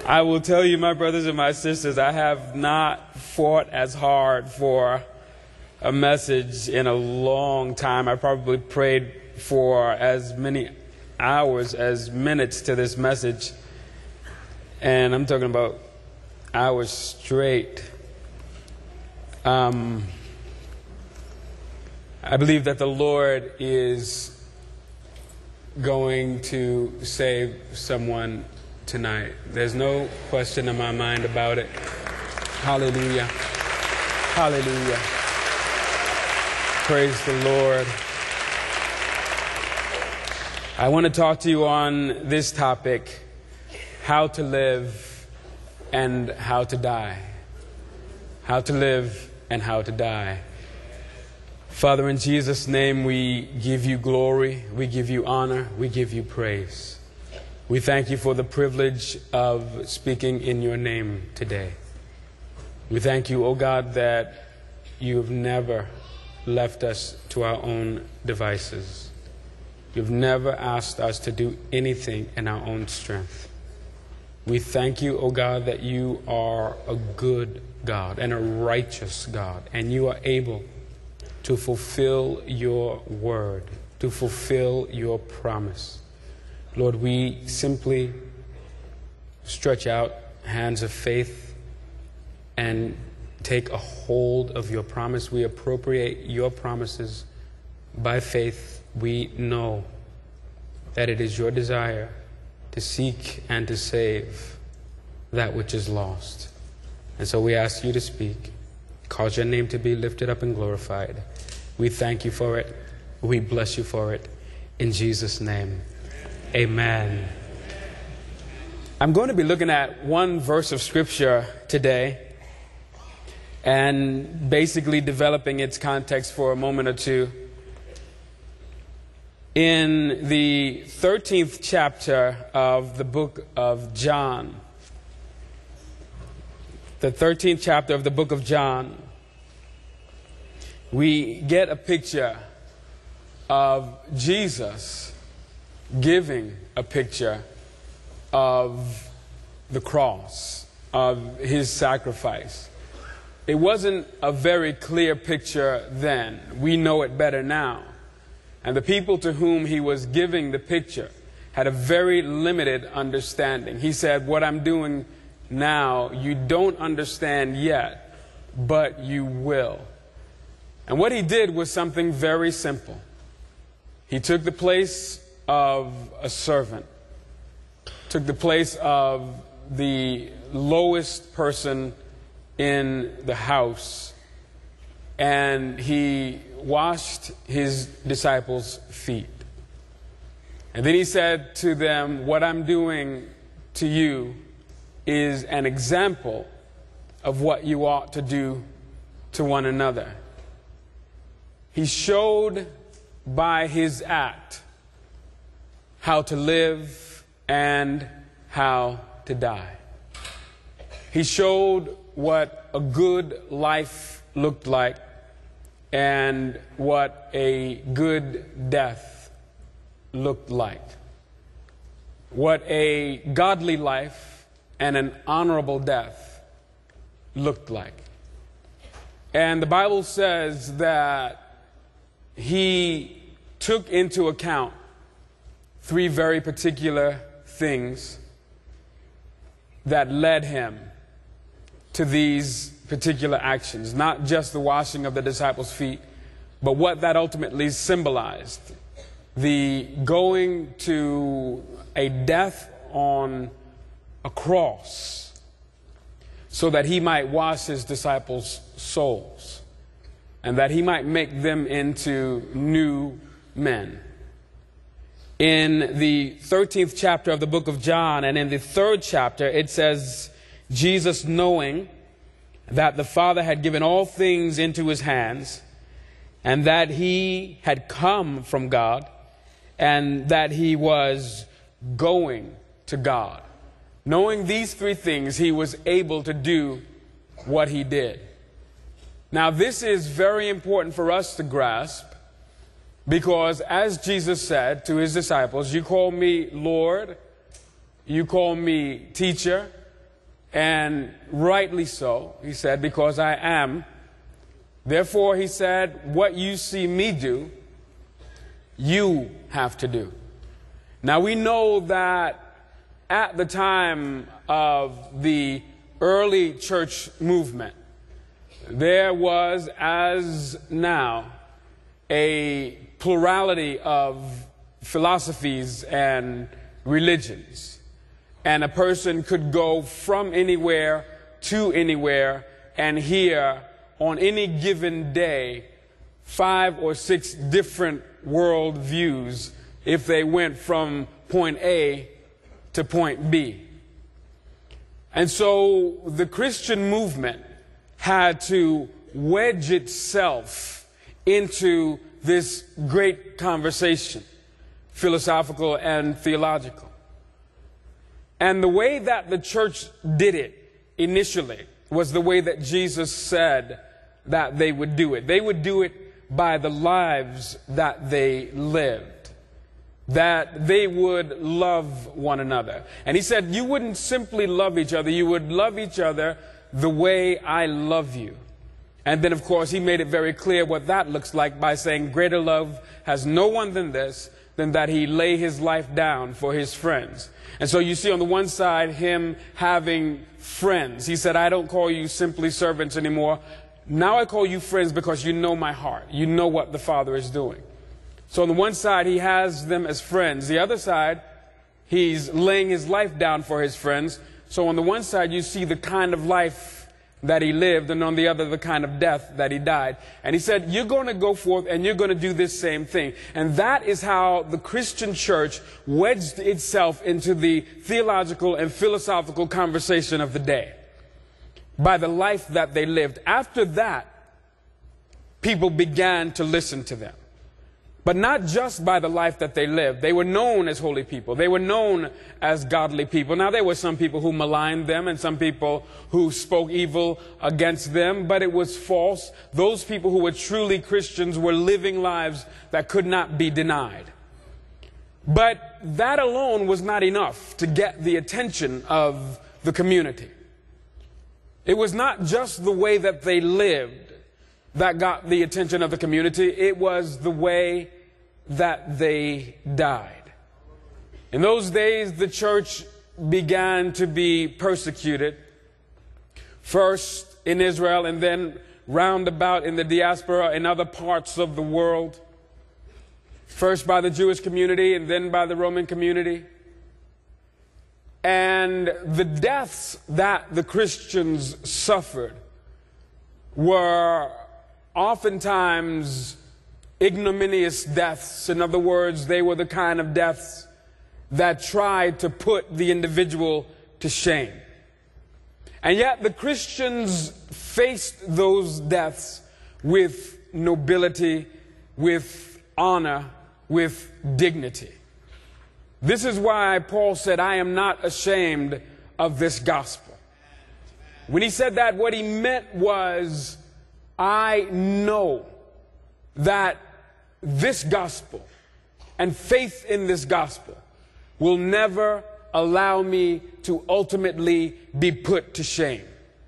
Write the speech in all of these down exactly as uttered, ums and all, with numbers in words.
I will tell you, my brothers and my sisters, I have not fought as hard for a message in a long time. I probably prayed for as many hours as minutes to this message. And I'm talking about hours straight. Um, I believe that the Lord is going to save someone tonight. There's no question in my mind about it. Hallelujah. Hallelujah. Praise the Lord. I want to talk to you on this topic, how to live and how to die. How to live and how to die. Father, in Jesus' name, we give you glory, we give you honor, we give you praise. We thank you for the privilege of speaking in your name today. We thank you, O God, that you have never left us to our own devices. You've never asked us to do anything in our own strength. We thank you, O God, that you are a good God and a righteous God, and you are able to fulfill your word, to fulfill your promise. Lord, we simply stretch out hands of faith and take a hold of your promise. We appropriate your promises by faith. We know that it is your desire to seek and to save that which is lost. And so we ask you to speak. Cause your name to be lifted up and glorified. We thank you for it. We bless you for it. In Jesus' name, amen. I'm going to be looking at one verse of Scripture today and basically developing its context for a moment or two. In the thirteenth chapter of the book of John, the thirteenth chapter of the book of John, we get a picture of Jesus giving a picture of the cross, of his sacrifice. It wasn't a very clear picture then. We know it better now. And the people to whom he was giving the picture had a very limited understanding. He said, what I'm doing now, you don't understand yet, but you will. And what he did was something very simple. He took the place of a servant, took the place of the lowest person in the house, and he washed his disciples' feet. And then he said to them, what I'm doing to you is an example of what you ought to do to one another. He showed by his act how to live and how to die. He showed what a good life looked like and what a good death looked like. What a godly life and an honorable death looked like. And the Bible says that he took into account three very particular things that led him to these particular actions. Not just the washing of the disciples' feet, but what that ultimately symbolized. The going to a death on a cross so that he might wash his disciples' souls and that he might make them into new men. In the thirteenth chapter of the book of John and in the third chapter, it says, Jesus, knowing that the Father had given all things into his hands and that he had come from God and that he was going to God. Knowing these three things, he was able to do what he did. Now, this is very important for us to grasp because, as Jesus said to his disciples, you call me Lord, you call me teacher, And rightly so, he said, because I am. Therefore, he said, what you see me do, you have to do. Now, we know that at the time of the early church movement, there was, as now, a plurality of philosophies and religions. And a person could go from anywhere to anywhere and hear on any given day five or six different world views if they went from point A to point B. And so the Christian movement had to wedge itself into this great conversation, philosophical and theological. And the way that the church did it initially was the way that Jesus said that they would do it. They would do it by the lives that they lived, that they would love one another. And he said, you wouldn't simply love each other, you would love each other the way I love you. And then, of course, he made it very clear what that looks like by saying, greater love has no one than this, than that he lay his life down for his friends. And so you see on the one side him having friends. He said, I don't call you simply servants anymore. Now I call you friends because you know my heart. You know what the Father is doing. So on the one side, he has them as friends. The other side, he's laying his life down for his friends. So on the one side, you see the kind of life that he lived, and on the other, the kind of death that he died. And he said, you're going to go forth and you're going to do this same thing. And that is how the Christian church wedged itself into the theological and philosophical conversation of the day, by the life that they lived. After that, people began to listen to them. But not just by the life that they lived. They were known as holy people. They were known as godly people. Now, there were some people who maligned them and some people who spoke evil against them, but it was false. Those people who were truly Christians were living lives that could not be denied. But that alone was not enough to get the attention of the community. It was not just the way that they lived that got the attention of the community. It was the way that they died. In those days, the church began to be persecuted, first in Israel and then round about in the diaspora in other parts of the world, first by the Jewish community and then by the Roman community. And the deaths that the Christians suffered were oftentimes ignominious deaths. In other words, they were the kind of deaths that tried to put the individual to shame. And yet the Christians faced those deaths with nobility, with honor, with dignity. This is why Paul said, I am not ashamed of this gospel. When he said that, what he meant was, I know that this gospel and faith in this gospel will never allow me to ultimately be put to shame.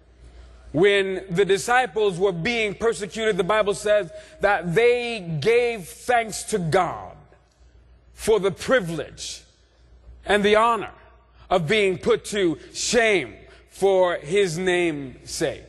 When the disciples were being persecuted, the Bible says that they gave thanks to God for the privilege and the honor of being put to shame for his name's sake.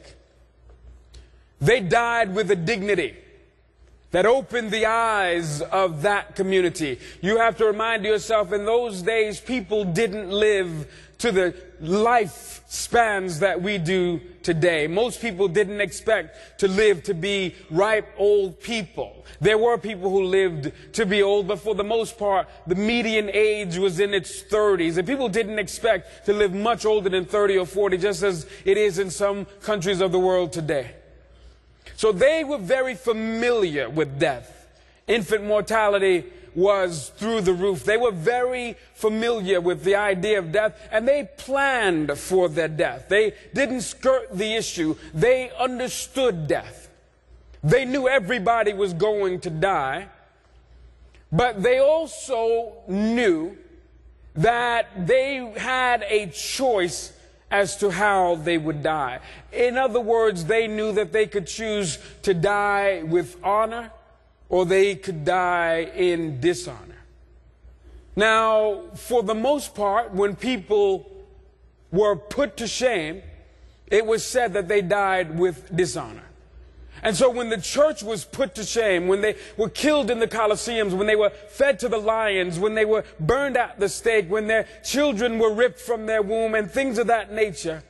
They died with a dignity that opened the eyes of that community. You have to remind yourself, in those days, people didn't live to the lifespans that we do today. Most people didn't expect to live to be ripe old people. There were people who lived to be old, but for the most part, the median age was in its thirties. And people didn't expect to live much older than thirty or forty, just as it is in some countries of the world today. So they were very familiar with death. Infant mortality was through the roof. They were very familiar with the idea of death, and they planned for their death. They didn't skirt the issue. They understood death. They knew everybody was going to die, but they also knew that they had a choice as to how they would die. In other words, they knew that they could choose to die with honor or they could die in dishonor. Now, for the most part, when people were put to shame, it was said that they died with dishonor. And so when the church was put to shame, when they were killed in the Colosseums, when they were fed to the lions, when they were burned at the stake, when their children were ripped from their womb and things of that nature,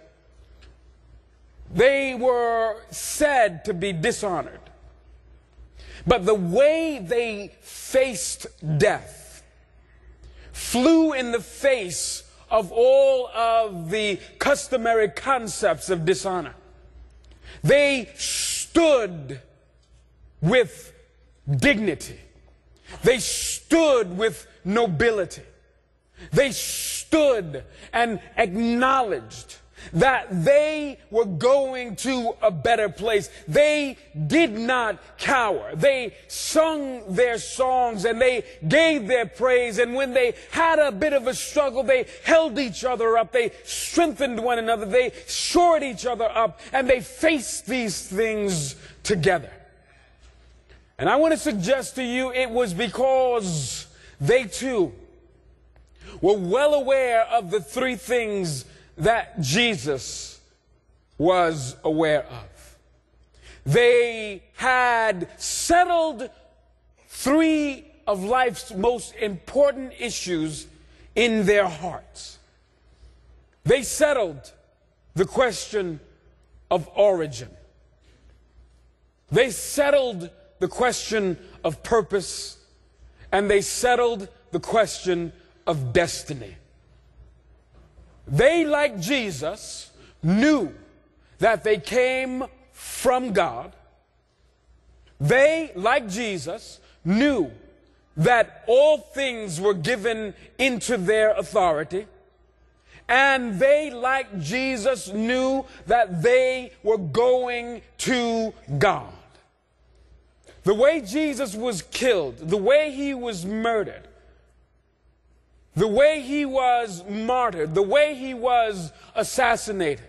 they were said to be dishonored. But the way they faced death flew in the face of all of the customary concepts of dishonor. They stood with dignity. They stood with nobility. They stood and acknowledged that they were going to a better place. They did not cower. They sung their songs and they gave their praise. And when they had a bit of a struggle, they held each other up. They strengthened one another. They shored each other up. And they faced these things together. And I want to suggest to you it was because they too were well aware of the three things that Jesus was aware of. They had settled three of life's most important issues in their hearts. They settled the question of origin. They settled the question of purpose, and they settled the question of destiny. They, like Jesus, knew that they came from God. They, like Jesus, knew that all things were given into their authority. And they, like Jesus, knew that they were going to God. The way Jesus was killed, the way he was murdered, the way he was martyred, the way he was assassinated,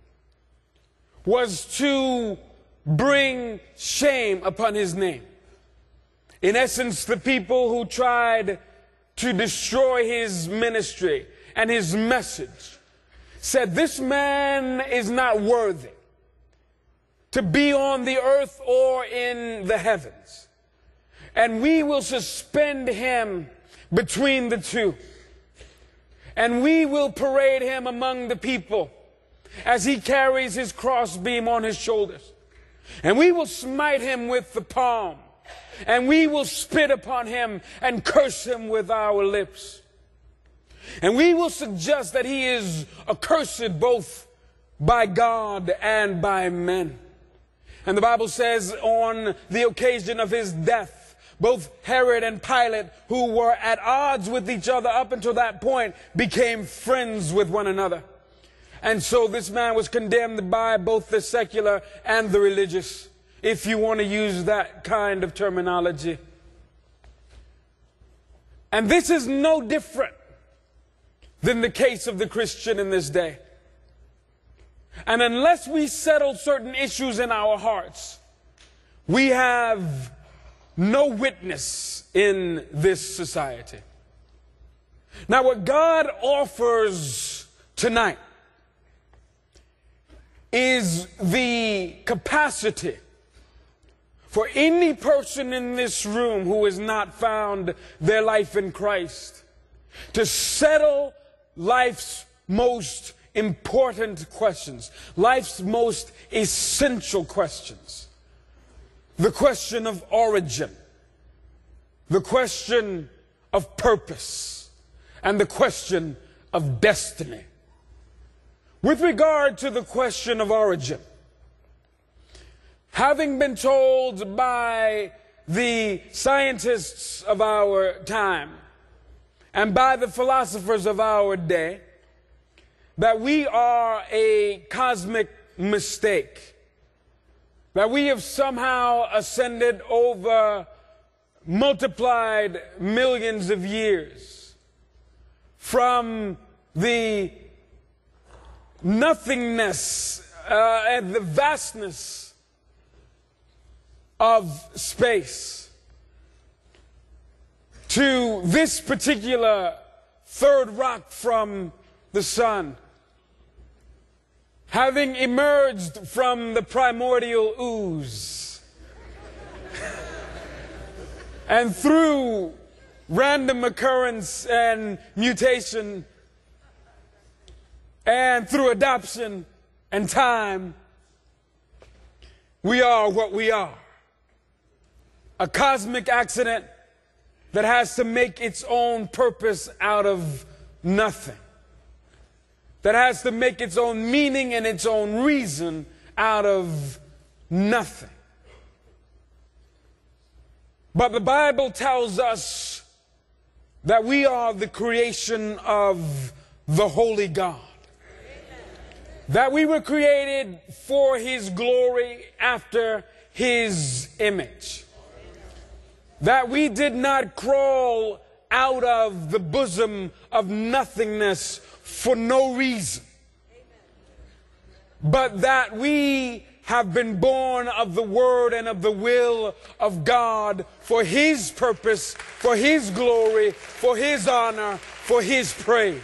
was to bring shame upon his name. In essence, the people who tried to destroy his ministry and his message said, this man is not worthy to be on the earth or in the heavens, and we will suspend him between the two. And we will parade him among the people as he carries his crossbeam on his shoulders. And we will smite him with the palm. And we will spit upon him and curse him with our lips. And we will suggest that he is accursed both by God and by men. And the Bible says on the occasion of his death, both Herod and Pilate, who were at odds with each other up until that point, became friends with one another. And so this man was condemned by both the secular and the religious, if you want to use that kind of terminology. And this is no different than the case of the Christian in this day. And unless we settle certain issues in our hearts, we have no witness in this society. Now, what God offers tonight is the capacity for any person in this room who has not found their life in Christ to settle life's most important questions, life's most essential questions. The question of origin, the question of purpose, and the question of destiny. With regard to the question of origin, having been told by the scientists of our time and by the philosophers of our day that we are a cosmic mistake, that we have somehow ascended over multiplied millions of years from the nothingness uh, and the vastness of space to this particular third rock from the sun, having emerged from the primordial ooze and through random occurrence and mutation and through adoption and time, we are what we are. A cosmic accident that has to make its own purpose out of nothing. That has to make its own meaning and its own reason out of nothing. But the Bible tells us that we are the creation of the Holy God. That we were created for His glory after His image. That we did not crawl out of the bosom of nothingness for no reason, but that we have been born of the Word and of the will of God for His purpose, for His glory, for His honor, for His praise.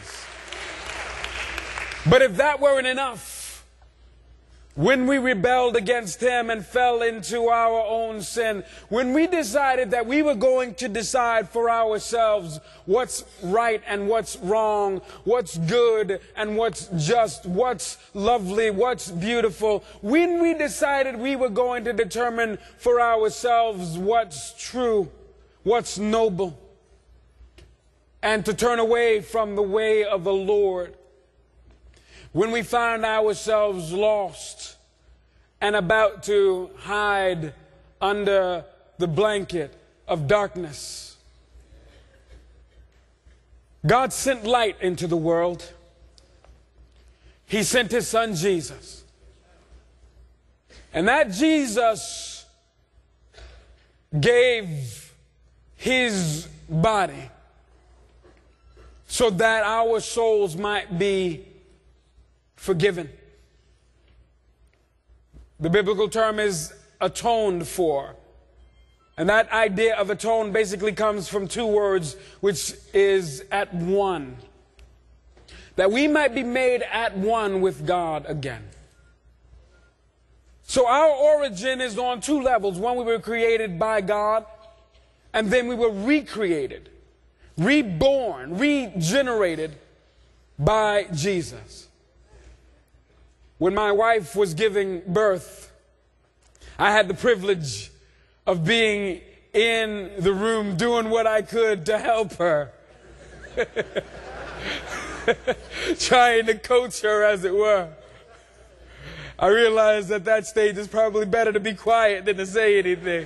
But if that weren't enough, when we rebelled against Him and fell into our own sin, when we decided that we were going to decide for ourselves what's right and what's wrong, what's good and what's just, what's lovely, what's beautiful, when we decided we were going to determine for ourselves what's true, what's noble, and to turn away from the way of the Lord, when we found ourselves lost and about to hide under the blanket of darkness, God sent light into the world. He sent His Son Jesus. And that Jesus gave His body so that our souls might be forgiven. The biblical term is atoned for. And that idea of atone basically comes from two words, which is at one. That we might be made at one with God again. So our origin is on two levels. One, we were created by God, and then we were recreated, reborn, regenerated by Jesus. When my wife was giving birth, I had the privilege of being in the room doing what I could to help her. Trying to coach her, as it were. I realized at that stage it's probably better to be quiet than to say anything.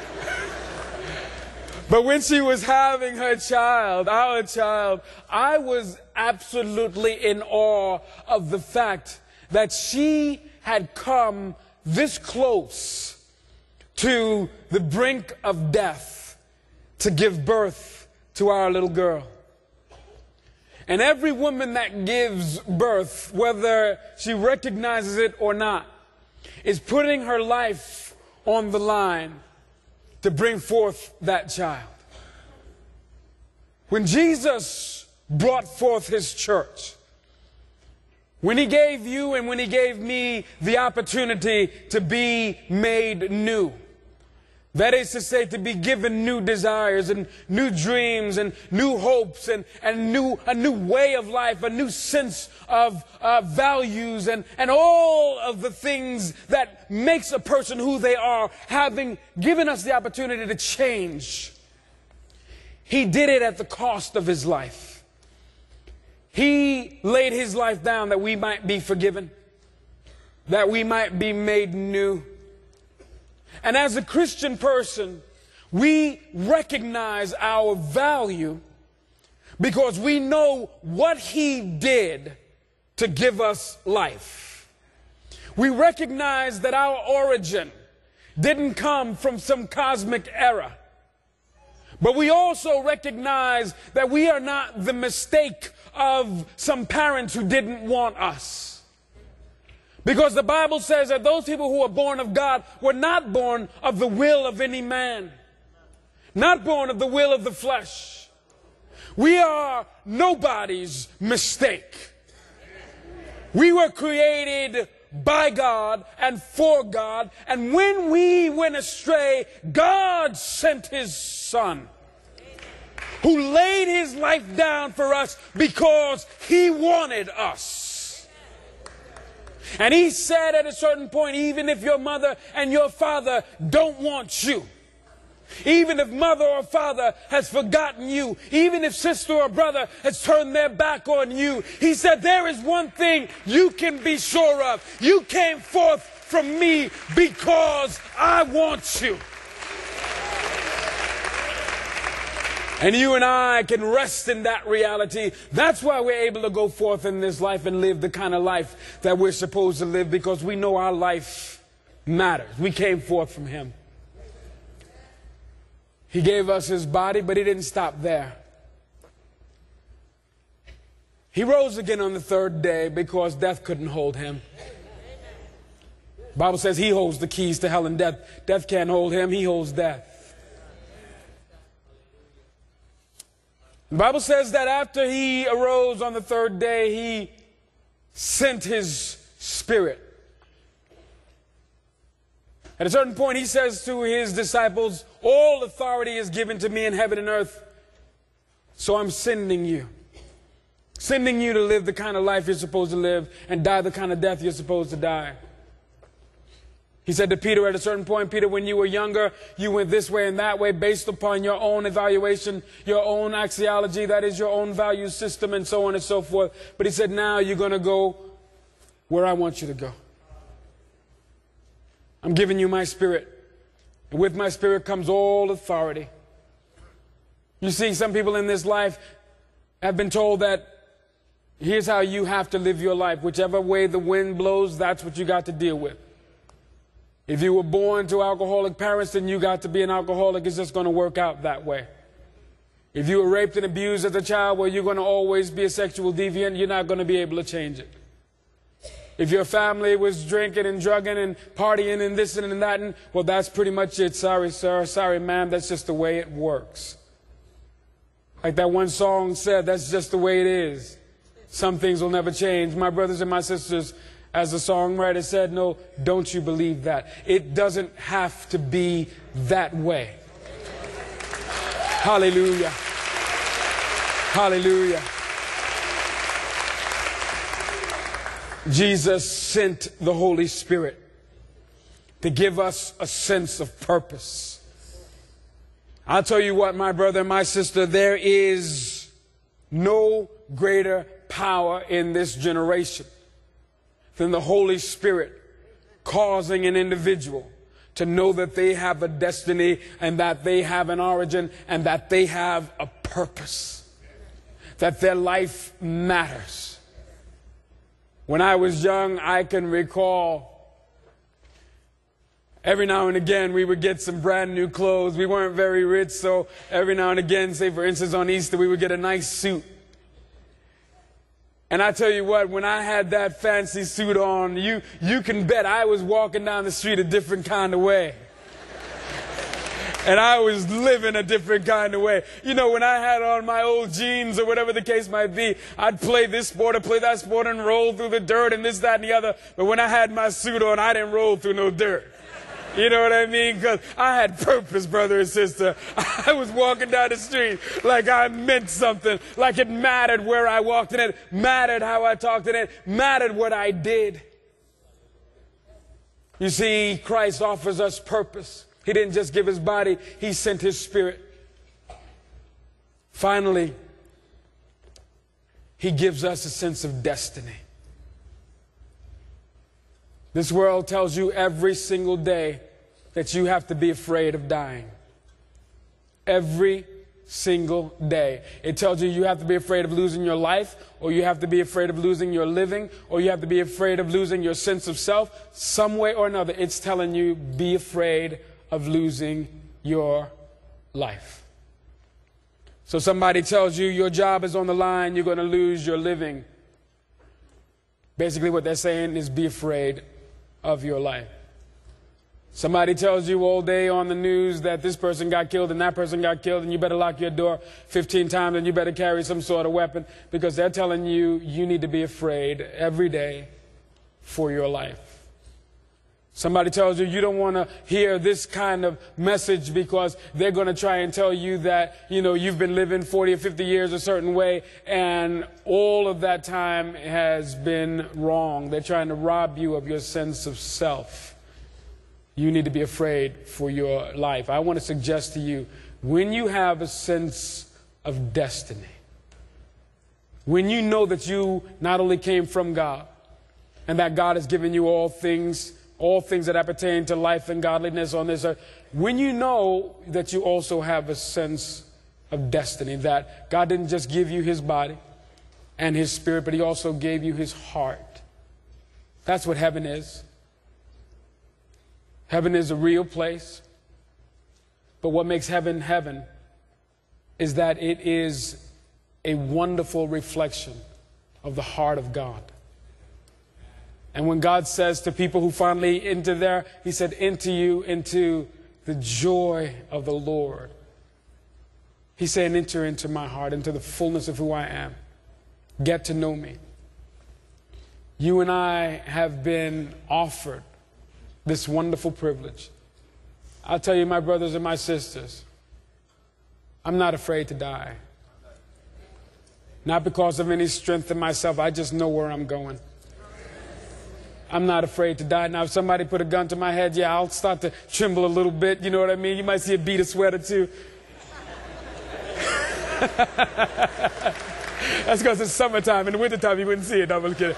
But when she was having her child, our child, I was absolutely in awe of the fact that she had come this close to the brink of death to give birth to our little girl. And every woman that gives birth, whether she recognizes it or not, is putting her life on the line to bring forth that child. When Jesus brought forth His church, when He gave you and when He gave me the opportunity to be made new, that is to say, to be given new desires and new dreams and new hopes and, and new, a new way of life, a new sense of uh, values and, and all of the things that makes a person who they are, having given us the opportunity to change. He did it at the cost of His life. He laid His life down that we might be forgiven, that we might be made new. And as a Christian person, we recognize our value because we know what He did to give us life. We recognize that our origin didn't come from some cosmic error. But we also recognize that we are not the mistake of some parents who didn't want us. Because the Bible says that those people who are born of God were not born of the will of any man, not born of the will of the flesh. We are nobody's mistake. We were created by God and for God, and when we went astray, God sent His Son, who laid His life down for us because He wanted us. And He said at a certain point, even if your mother and your father don't want you, even if mother or father has forgotten you, even if sister or brother has turned their back on you, He said, there is one thing you can be sure of. You came forth from me because I want you. And you and I can rest in that reality. That's why we're able to go forth in this life and live the kind of life that we're supposed to live, because we know our life matters. We came forth from Him. He gave us His body, but He didn't stop there. He rose again on the third day because death couldn't hold Him. The Bible says He holds the keys to hell and death. Death can't hold Him. He holds death. The Bible says that after He arose on the third day, He sent His Spirit. At a certain point, He says to His disciples, all authority is given to me in heaven and earth, so I'm sending you. Sending you to live the kind of life you're supposed to live and die the kind of death you're supposed to die. He said to Peter at a certain point, Peter, when you were younger, you went this way and that way based upon your own evaluation, your own axiology, that is your own value system, and so on and so forth. But He said, now you're going to go where I want you to go. I'm giving you my Spirit. And with my Spirit comes all authority. You see, some people in this life have been told that here's how you have to live your life. Whichever way the wind blows, that's what you got to deal with. If you were born to alcoholic parents, then you got to be an alcoholic. It's just going to work out that way. If you were raped and abused as a child, well, you're going to always be a sexual deviant. You're not going to be able to change it. If your family was drinking and drugging and partying and this and that, and, well, that's pretty much it. Sorry, sir. Sorry, ma'am. That's just the way it works. Like that one song said, that's just the way it is. Some things will never change. My brothers and my sisters, as the songwriter said, no, don't you believe that. It doesn't have to be that way. Hallelujah. Hallelujah. Jesus sent the Holy Spirit to give us a sense of purpose. I'll tell you what, my brother and my sister, there is no greater power in this generation than the Holy Spirit causing an individual to know that they have a destiny and that they have an origin and that they have a purpose, that their life matters. When I was young, I can recall every now and again we would get some brand new clothes. We weren't very rich, so every now and again, say for instance on Easter, we would get a nice suit. And I tell you what, when I had that fancy suit on, you, you can bet I was walking down the street a different kind of way. And I was living a different kind of way. You know, when I had on my old jeans or whatever the case might be, I'd play this sport or play that sport and roll through the dirt and this, that, and the other. But when I had my suit on, I didn't roll through no dirt. You know what I mean? Because I had purpose, brother and sister. I was walking down the street like I meant something, like it mattered where I walked, and it mattered how I talked, and it mattered what I did. You see, Christ offers us purpose. He didn't just give His body, He sent His Spirit. Finally, He gives us a sense of destiny. This world tells you every single day that you have to be afraid of dying. Every single day. It tells you you have to be afraid of losing your life, or you have to be afraid of losing your living, or you have to be afraid of losing your sense of self. Some way or another, it's telling you, be afraid of losing your life. So somebody tells you your job is on the line, you're going to lose your living. Basically what they're saying is be afraid of your life. Somebody tells you all day on the news that this person got killed and that person got killed, and you better lock your door fifteen times and you better carry some sort of weapon, because they're telling you you need to be afraid every day for your life. Somebody tells you you don't want to hear this kind of message because they're going to try and tell you that, you know, you've been living forty or fifty years a certain way, and all of that time has been wrong. They're trying to rob you of your sense of self. You need to be afraid for your life. I want to suggest to you, when you have a sense of destiny, when you know that you not only came from God and that God has given you all things, all things that appertain to life and godliness on this earth, when you know that you also have a sense of destiny, that God didn't just give you his body and his spirit, but he also gave you his heart. That's what heaven is. Heaven is a real place. But what makes heaven heaven is that it is a wonderful reflection of the heart of God. And when God says to people who finally enter there, he said, enter you into the joy of the Lord. He's saying, enter into my heart, into the fullness of who I am. Get to know me. You and I have been offered this wonderful privilege. I'll tell you, my brothers and my sisters, I'm not afraid to die. Not because of any strength in myself. I just know where I'm going. I'm not afraid to die. Now, if somebody put a gun to my head, yeah, I'll start to tremble a little bit. You know what I mean? You might see a bead of sweat or two. That's because it's summertime. In the wintertime, you wouldn't see it. No, I'm kidding.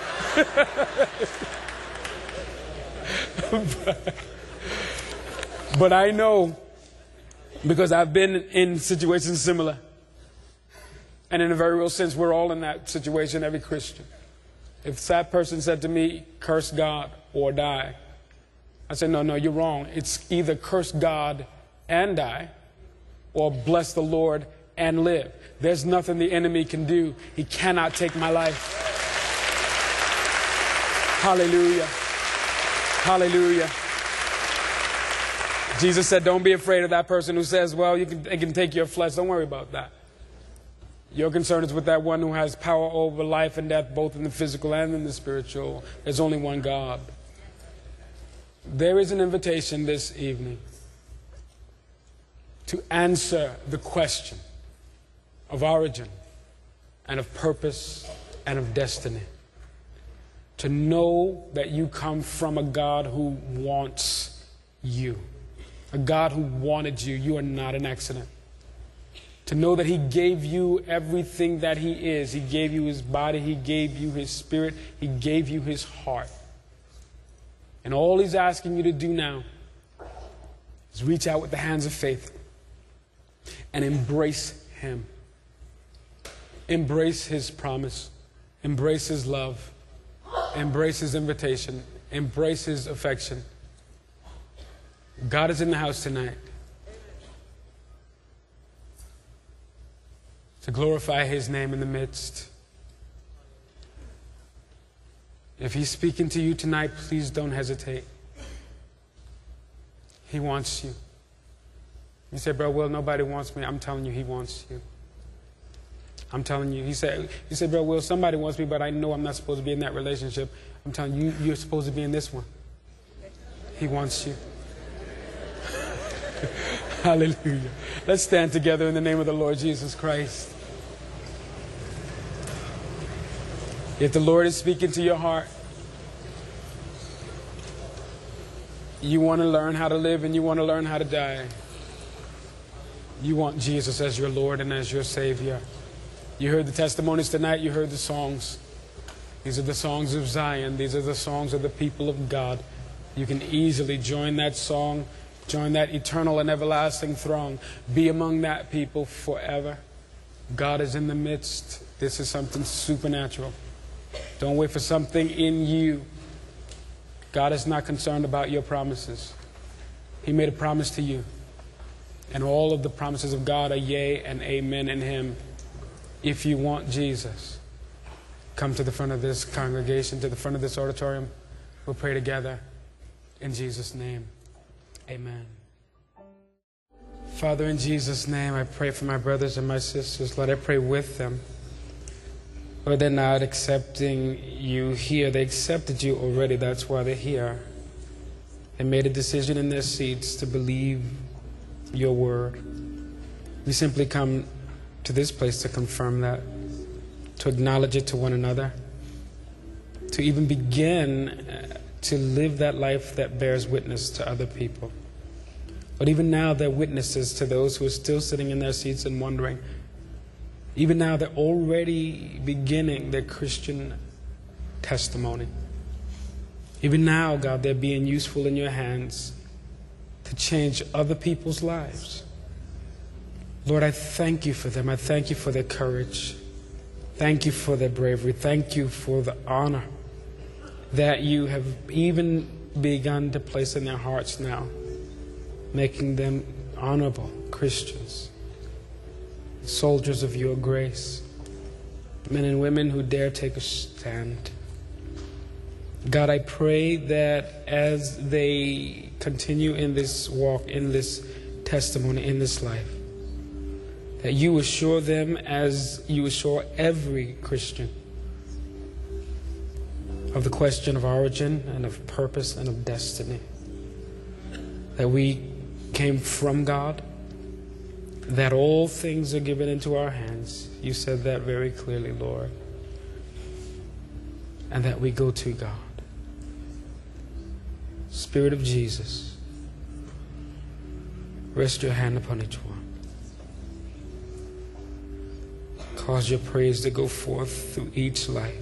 but, but I know, because I've been in situations similar. And in a very real sense, we're all in that situation, every Christian. If that person said to me, curse God or die, I said, no, no, you're wrong. It's either curse God and die, or bless the Lord and live. There's nothing the enemy can do. He cannot take my life. Hallelujah. Hallelujah. Jesus said, don't be afraid of that person who says, well, you can, they can take your flesh. Don't worry about that. Your concern is with that one who has power over life and death, both in the physical and in the spiritual. There's only one God. There is an invitation this evening to answer the question of origin and of purpose and of destiny. To know that you come from a God who wants you. A God who wanted you. You are not an accident. To know that he gave you everything that he is. He gave you his body. He gave you his spirit. He gave you his heart. And all he's asking you to do now is reach out with the hands of faith and embrace him. Embrace his promise. Embrace his love. Embrace his invitation. Embrace his affection. God is in the house tonight to glorify his name in the midst. If he's speaking to you tonight, please don't hesitate. He wants you. You say, bro, well, nobody wants me. I'm telling you, he wants you. I'm telling you. He said, he said, bro, well, somebody wants me, but I know I'm not supposed to be in that relationship. I'm telling you, you're supposed to be in this one. He wants you. Hallelujah. Let's stand together in the name of the Lord Jesus Christ. If the Lord is speaking to your heart, you want to learn how to live and you want to learn how to die. You want Jesus as your Lord and as your Savior. You heard the testimonies tonight. You heard the songs. These are the songs of Zion. These are the songs of the people of God. You can easily join that song, join that eternal and everlasting throng. Be among that people forever. God is in the midst. This is something supernatural. Don't wait for something in you. God is not concerned about your promises. He made a promise to you. And all of the promises of God are yea and amen in him. If you want Jesus, come to the front of this congregation, to the front of this auditorium. We'll pray together in Jesus' name. Amen. Father, in Jesus' name, I pray for my brothers and my sisters. Lord, I pray with them. Lord, they're not accepting you here. They accepted you already. That's why they're here. They made a decision in their seats to believe your word. We simply come to this place to confirm that, to acknowledge it to one another, to even begin to live that life that bears witness to other people. But even now, they're witnesses to those who are still sitting in their seats and wondering. Even now, they're already beginning their Christian testimony. Even now, God, they're being useful in your hands to change other people's lives. Lord, I thank you for them. I thank you for their courage. Thank you for their bravery. Thank you for the honor that you have even begun to place in their hearts now, making them honorable Christians, soldiers of your grace, men and women who dare take a stand. God, I pray that as they continue in this walk, in this testimony, in this life, that you assure them as you assure every Christian of the question of origin and of purpose and of destiny. That we came from God, that all things are given into our hands. You said that very clearly, Lord. And that we go to God. Spirit of Jesus, rest your hand upon each one. Cause your praise to go forth through each life.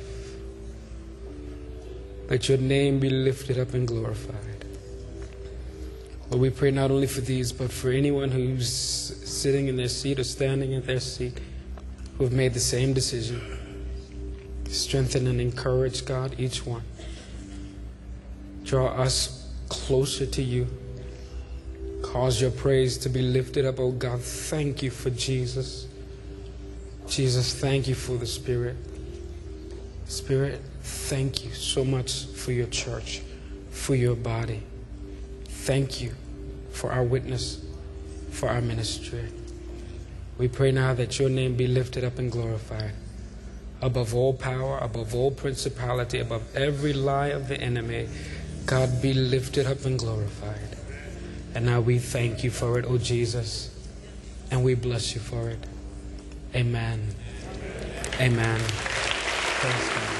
Let your name be lifted up and glorified. Lord, we pray not only for these, but for anyone who's sitting in their seat or standing in their seat who have made the same decision. Strengthen and encourage, God, each one. Draw us closer to you. Cause your praise to be lifted up, oh God. Thank you for Jesus. Jesus, thank you for the Spirit. Spirit, thank you so much for your church, for your body. Thank you for our witness, for our ministry. We pray now that your name be lifted up and glorified. Above all power, above all principality, above every lie of the enemy, God, be lifted up and glorified. And now we thank you for it, oh Jesus, and we bless you for it. Amen. Amen. Praise God.